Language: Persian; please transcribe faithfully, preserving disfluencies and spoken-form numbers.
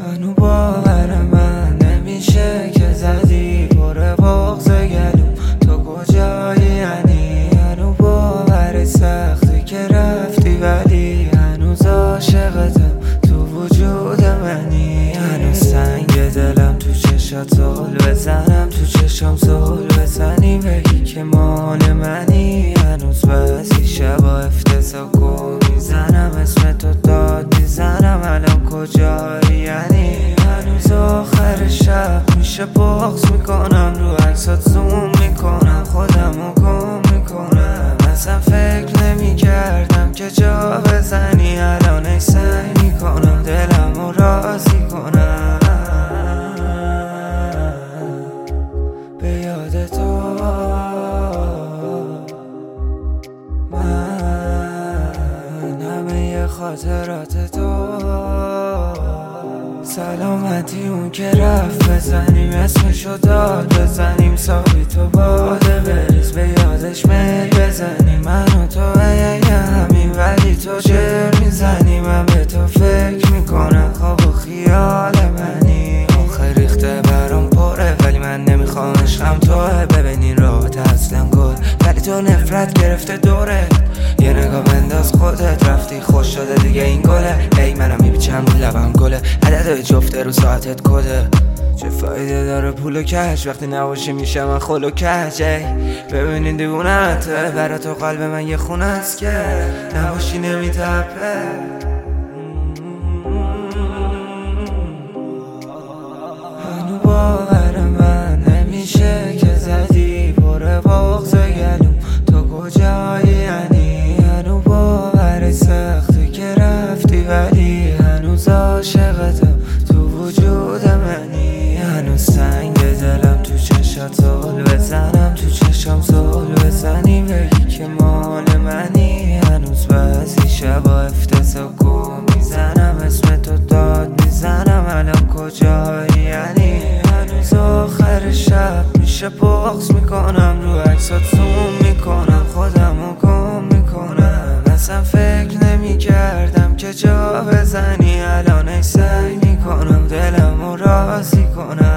هنو باور من نمیشه که زدی پر بغض گلوم، تو کجایی یعنی؟ هنو باور سختی که رفتی ولی هنوز عاشقتم، تو وجود منی. هنوز سنگ دلم تو چشات زل بزنم، تو چشام زل بزنی بگی که مال منی. هنوز بعضی شبا افتضاح گم میزنم، اسم تو داد میزنم، الان کجایی یعنی؟ هنوز آخر شب میشه بغض میکنم، رو عکسات زوم میکنم، خودمو گم میکنم. اصلا فکر نمیکردم که جا بزنی، الان ای سعی میکنم دلمو راضی کنم. به یاد تو من، همه خاطرات تو، سلامتی اون که رفت بزنیم، اسمشو داد بزنیم، ثابت و باده بریز به یادش میل بزنیم. من و تو ای همین ولی تو چر میزنی، من به تو فکر میکنم، خواب و خیال منی. آخه ریخته برام پره ولی من نمیخوام، عشقم توه. ببینین راحت اصلا گل ولی تو نفرت گرفته دوره. یه نگاه بنداز خودت، رفتی خوش شده دیگه این گله. ای منم میبیچم رو لبم گله، عدد جفته رو ساعتت کده. چه فایده داره پول و کش وقتی نباشی میشه من خل و کش. ببینین دیوونته، برا تو قلب من یه خونه است که نباشی نمیتپه. هنو باور من نمیشه که زدی پر بغض گلوم، تو کجایی یعنی؟ هنو باور سختی که رفتی ولی هنوز عاشقتم، تو وجود منی. هنوز سنگ دلم تو چشات زل بزنم، تو چشام زل بزنی بگی که مال منی. هنوز بعضی شبا افتضاح گم میزنم، اسم تو داد میزنم، الان کجایی یعنی؟ هنوز آخر شب میشه بغض میکنم، رو عکسات زوم میکنم، خودمو گم میکنم. اصلا فکر نمیکردم که جا بزنی، الان ای سعی میکنم دلمو راضی کنم.